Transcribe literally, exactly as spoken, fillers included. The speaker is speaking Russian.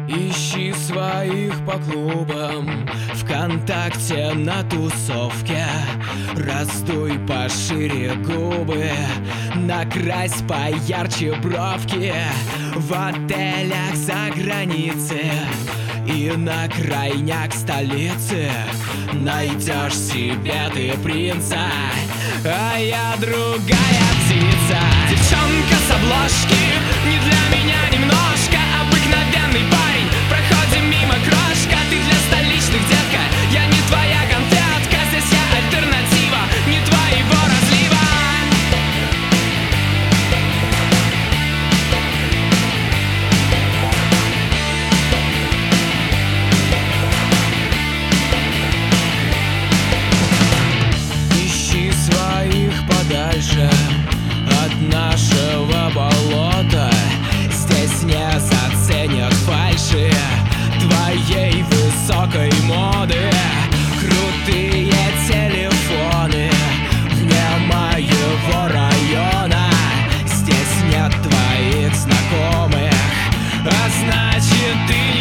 Ищи своих по клубам, ВКонтакте на тусовке. Раздуй пошире губы, накрась поярче бровки. В отелях за границей и на крайняк столицы найдешь себе ты принца, а я другая птица. Девчонка с обложки, не для меня немножко. Обыкновенный парень, проходим мимо, крошка. Ты для столичных, детка, я не твоя конфетка. Здесь я альтернатива, не твоего разлива. Ищи своих подальше от нашего болота. Здесь не заценят фальши твоей высокой моды. Крутые телефоны вне моего района. Здесь нет твоих знакомых, а значит ты не